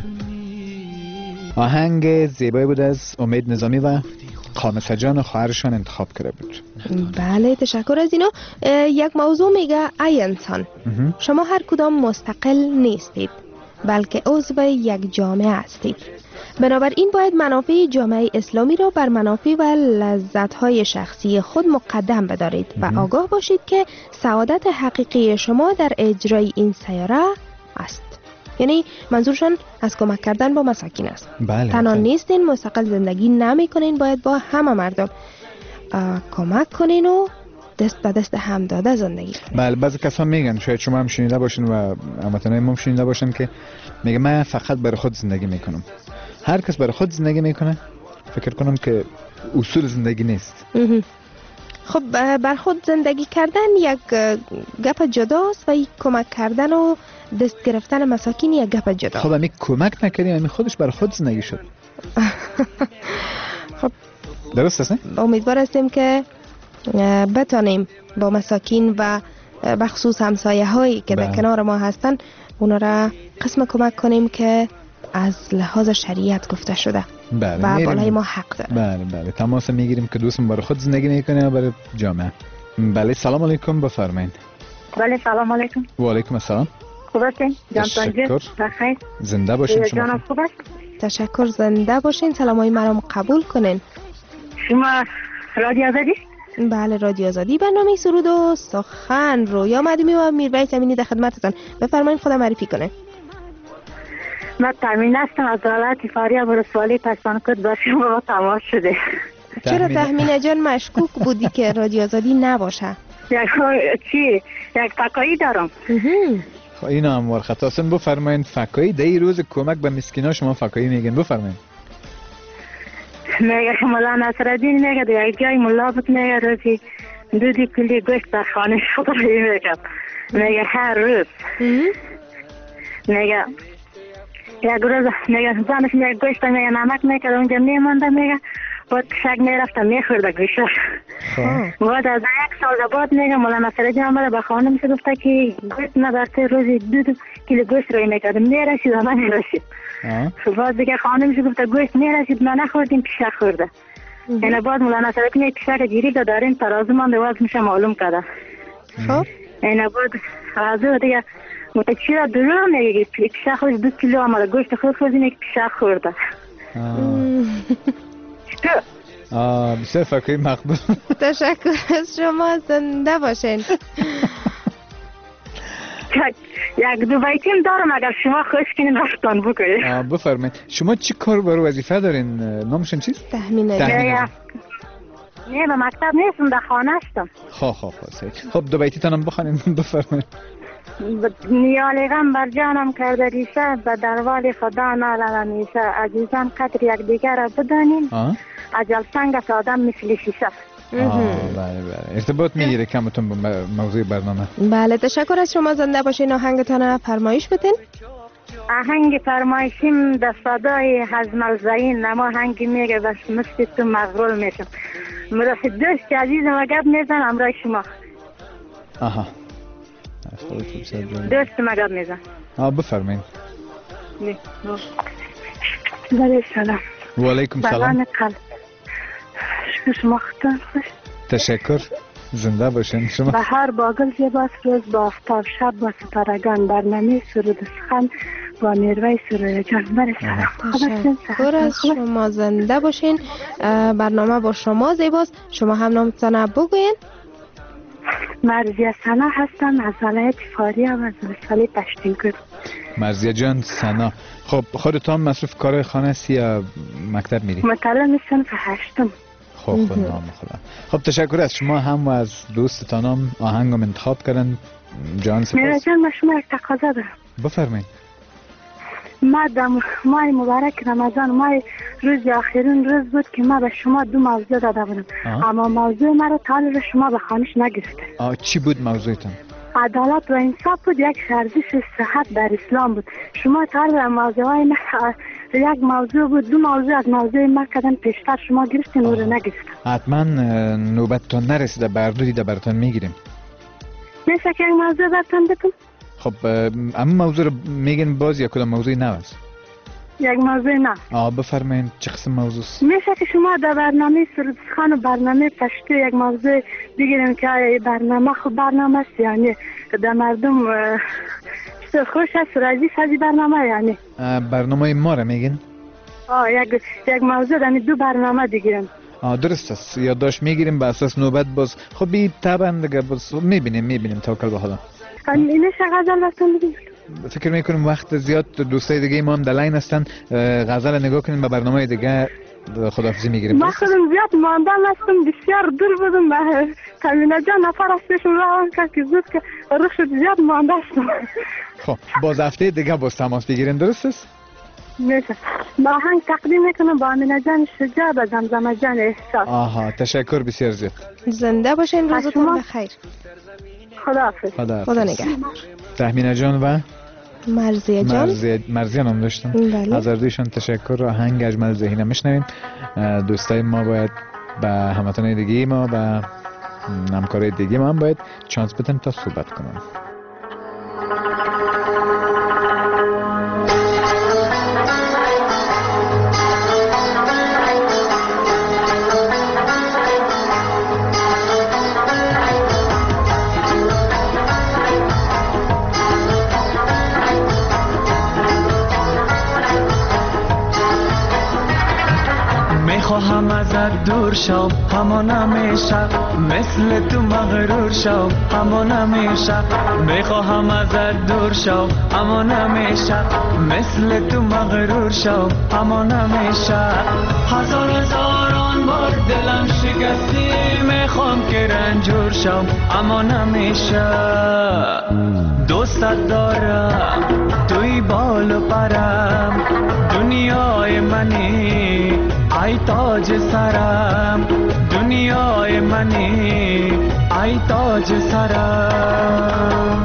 آهنگ زیبایی بود از امید نظامی و خامسه جان و خواهرشان انتخاب کرده بود. بله تشکر از اینو. یک موضوع میگه ای انسان، شما هر کدام مستقل نیستید بلکه عضو یک جامعه هستید. بنابراین باید منافع جامعه اسلامی را بر منافع و لذت‌های شخصی خود مقدم بدارید و آگاه باشید که سعادت حقیقی شما در اجرای این سیاره است. یعنی منظورشان از کمک کردن با مساکین است. بله. تنها نیستین، مستقل زندگی نمی‌کنین، باید با همه مردم کمک کنین و دست به دست هم داده زندگی کنین. بله بعضی کسا میگن، شاید شما هم شنیده باشین و هموطنای ما هم شنیده باشن که میگه من فقط برای خود زندگی میکنم. هر کس برای خود زندگی میکنه فکر کنم که اصول زندگی نیست. خب بر خود زندگی کردن یک گپ جداست و کمک کردن و دست گرفتن مساکین یک گپ جدا. خب همی کمک نکردیم، همی خودش برای خود زندگی شد. خب درست است نه؟ امیدوار هستیم که بتانیم با مساکین و بخصوص همسایه هایی که در کنار ما هستن اونا را قسم کمک کنیم که از لحاظ شریعت گفته شده. بله. و بالای ما حق داره. بله تماس میگیریم که دوستم برای خود زندگی میکنه یا برای جامعه. بله سلام علیکم، بفرمایید. بله سلام علیکم. و علیکم السلام. خوب هستین؟ جان بخیر. زنده باشین شما. جانم خوب است؟ تشکر، زنده باشین. سلامای مرا قبول کنین. شما رادیو آزادی؟ بله رادیو آزادی، برنامه سرود و سخن رویا مدیمی و میربیت امینی در خدمتتان. بفرمایید خودم معرفی کنه. من تامین هستم از ولایت فاریاب ولسوالی پسانکوت با شما تماس شده. چرا تهمینه جان مشکوک بودی که رادیو آزادی نباشه؟ یک فکایی دارم. اینا هم ورخطاسن. بفرمایید فکایی دی روز کمک به مسکینا شما فکایی میگن. بفرمایید. میگه مولا نصرالدین میگه در یک جای ملا بود، میگه روزی 2 کیلو گوشت در خانه خود میگه هر روز میگه یک روز میگه زنش میگه گوشت میگه نمک میکرد اونجا میمانده، میگه بعد شک میرفته میخورده گوشت. بعد از 1 سال بعد میگه مولا نصرالدین آمده به خانه میشه گفته که گوشت ندارته، روزی 2 کیلو گوشت روی میکرد میرسید و من نرسید. بعد دیگه خانه میشه گفته گوشت میرسید ما نخوردیم پیشه خورده. یعنی بعد مولا نصرالدین پیشه که گیری داریم ترازو مانده وزن میشه معلوم کرده. یعنی بعد از دیگه چی را دروغ میگه پیشه خودش 2 کیلو آمده گوشت خود خوردیم که پیشه خورده. بسیار فکری مقبول. تشکر از شما، زنده باشین. یک 2 بیتیم دارم اگر شما خوش کنین رفتان بکنید. بفرمایید. شما چی کار برای وظیفه دارین؟ نامشون چیست؟ تهمینه. نه به مکتب نیستم، در خانه هستم. خب 2 بیتیتانم بخونین. بفرمایید. نیالیغم بر جانم کرده ریشه، به دروال خدا نالم میشه. عزیزان قدر یک دیگر را بدانیم، اجل سنگ است آدم مثل شیشه. بله ارتباط میگیره کمتون با موضوع برنامه. بله تشکر از شما، زنده باشین. آهنگتان فرمایش بتین. آهنگ فرمایشیم در صدای حزم الزین، اما آهنگی میگه بس مثل تو مغرور میشم. مرا دوست عزیزم اگر میزن امرای شما. دوست مگاب میزن. بفرمایید. بله سلام. و علیکم سلام. شما خودتان خوش. تشکر. زنده باشین شما. بهار با گل زیباست، روز با آفتاب، شب با ستارگان، برنامه سرود سخن با میروی سرود جان. تشکر از شما، زنده باشین. برنامه با شما زیباست. شما هم نامتان بگوین. مرزیه سنا هستم از ولایت فاریاب و از ولسوالی پشتینکور. مرزیه جان سنا، خب خودت هم مصروف کار خانه هستی یا مکتب میری؟ مطالعه صنف 8م. خب نام خدا. خب تشکر از شما هم و از دوستتان هم آهنگم انتخاب کردن. جان سپاس. میرا جان من شما یک تقاضا دارم. بفرمایید. ما ماه مبارک رمضان، ماه روز آخرین روز بود که ما به شما 2 موضوع داده بودم، اما موضوع ما رو تا حالا شما به خانش نگرفته. چی بود موضوعتان؟ عدالت و انصاف بود، یک ورزش صحت در اسلام بود. شما تا حالا موضوعای ما یک موضوع بود، 2 موضوع از موضوع ما کردن پیشتر شما گرفتین و رو نگرفتن. حتما نوبتتان نرسیده، برداری ده براتان میگیریم. میشه که یک موضوع براتان بتون؟ خب اما موضوع رو میگن باز یا کدام موضوعی نو است؟ یک موضوع نه. بفرمایید چه قسم موضوع است؟ میشه که شما در برنامه سرود سخن و برنامه پشتو یک موضوع بگیریم که برنامه خب برنامه است، یعنی در مردم خوش است، راضی از برنامه، یعنی برنامه ما رو میگن؟ یک موضوع یعنی 2 برنامه بگیریم. درست است، یادداشت میگیریم به اساس نوبت باز. خب بی طبعا دیگه باز میبینیم توکل به خدا. اینه غزل براتون بگیم. فکر میکنیم وقت زیاد دوستای دیگه ما هم در لاین هستن، غزل نگاه کنیم به برنامه دیگه خداحافظی میگیریم. ما خودم زیاد ماندن هستم، بسیار دور بودم به کامینه جان، نفر از پیشم روان کرد که زود که روح شد، زیاد مانده هستم. خب باز هفته دیگه باز تماس بگیریم، درست است؟ میشه. با آهنگ تقدیم میکنم با امینه جان شجاع و زمزمه جان احساس. تشکر بسیار زیاد. زنده باشین، روزتون بخیر. خداحافظ. خدا نگهدار. تهمینه جان و مرزیه جان. مرزیه نام داشتم. از اردویشان تشکر. آهنگ اجمل ذهینه میشنویم. دوستای ما باید به هموطنای دیگه ما و همکارای دیگه ما هم باید چانس بدن تا صحبت کنن. خواهم ازت دور شو همان همیشه، مثل تو مغرور شو همان همیشه. میخواهم ازت دور شو همان همیشه، مثل تو مغرور شو همان همیشه. هزاران بار دلم شکستی، میخوام که رنجور شو همان همیشه. دوستت دارم توی بال و پرم، دنیای منی ای تاج سرم، دنیای منی ای تاج سرم.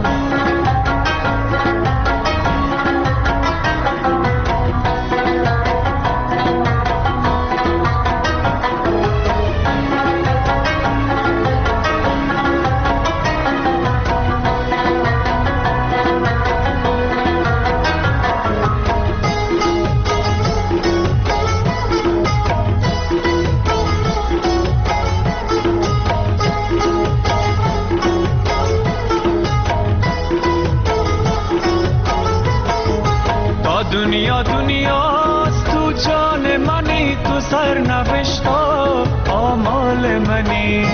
دنیاست تو جان منی، تو سرنوشت آمال منی.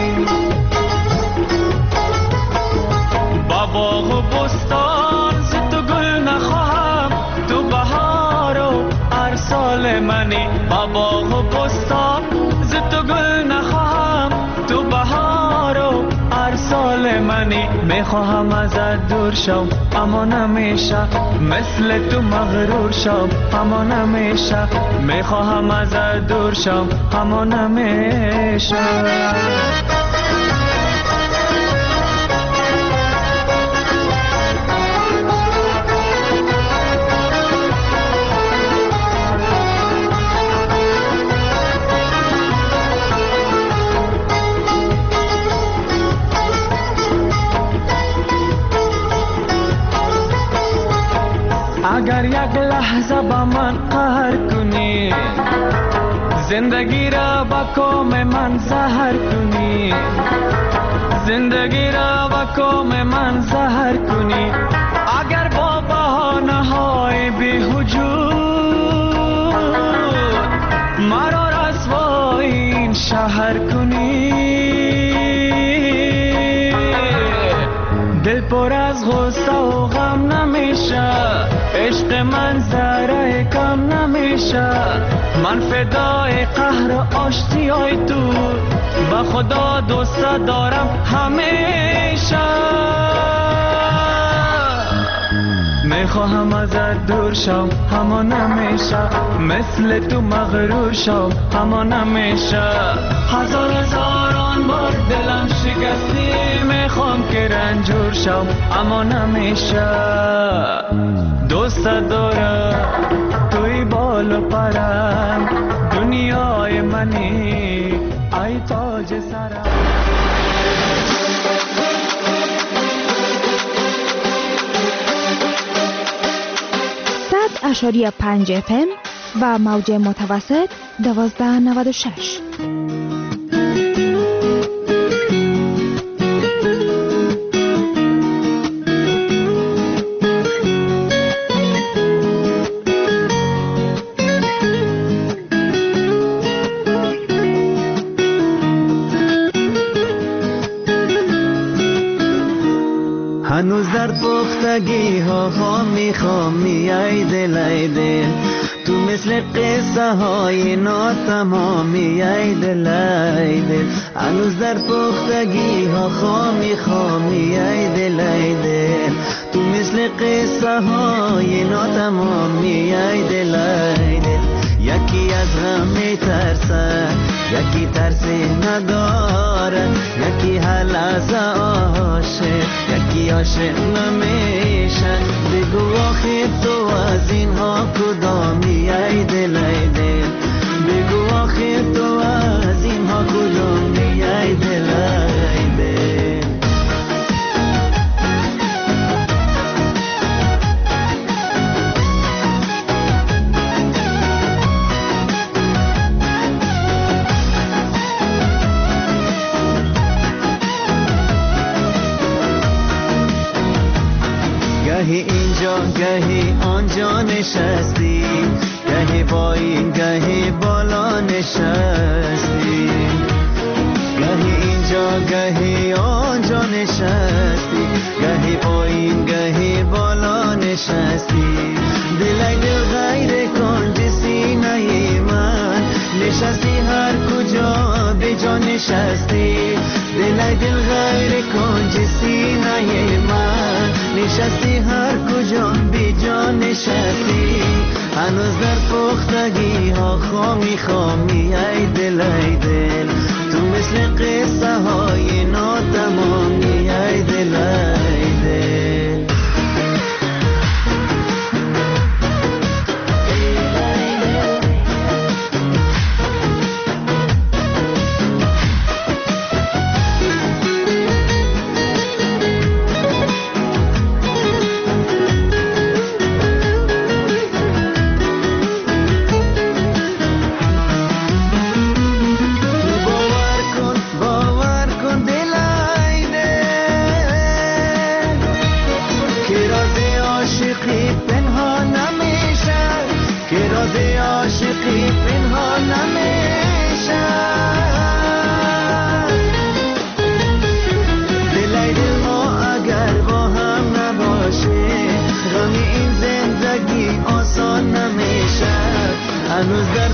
با باغ و بستان ز تو گل نخواهم، تو بهار و ارسال منی. با باغ و بستان ز تو گل نخواهم، تو بهار و ارسال منی. میخواهم ازت دور شو اما نمیشه، مثل تو مغرور شو اما نمیشه. میخواهم ازت دور شو اما نمیشه. اگر یک لحظه با من قهر کنی، زندگی را با کام من زهر کنی. زندگی را و کام من زهر کنی، اگر با بهانه های بی‌وجود مرا رسوای این شهر کنی. دل پر از غصه و غم نمیشه، عشق من ذره کم نمیشه، من فدای قهر آشتیای تو، با خدا دوست دارم همیشه. میخواهم ازت دور شم اما نمیشه، مثل تو مغرور شم اما نمیشه. هزاران بار دلم شکستی، میخوام که رنجور شم اما نمیشه. دوست دارم توی بال و پرم، دنیای منی ای تاج سرم. 100.5 FM و موج متوسط 1296. هنوز در پختگی ها میخوامی ای دل ای دل، تو مثل قصه های ناتمامی ای دل ای دل. هنوز در پختگی ها میخوامی ای دل ای دل، تو مثل قصه های ناتمامی ای دل ای دل. یکی از غم میترسه، یکی ترسی نداره، یکی هر لحظه عاشق، یکی عاشق نمیشه. بگو آخه تو از اینها کدامی ای دل ای دل، بگو آخه تو از اینها کدامی ای دل ای دل. گهی اینجا گهی آنجا نشستی، گهی پایین گهی بالا نشستی، گهی اینجا گهی آنجا نشستی، گهی پایین گهی بالا نشستی. دل غیر کنج سینه من نشستی، هر کجا به جا نشستی. دل غیر کنج سینه من نشستی، هر کجا بی جا نشستی. هنوز در پختگی ها خامی ای دل ای دل، تو مثل قصه های ناتمامی ای دل ای دل. هنوز در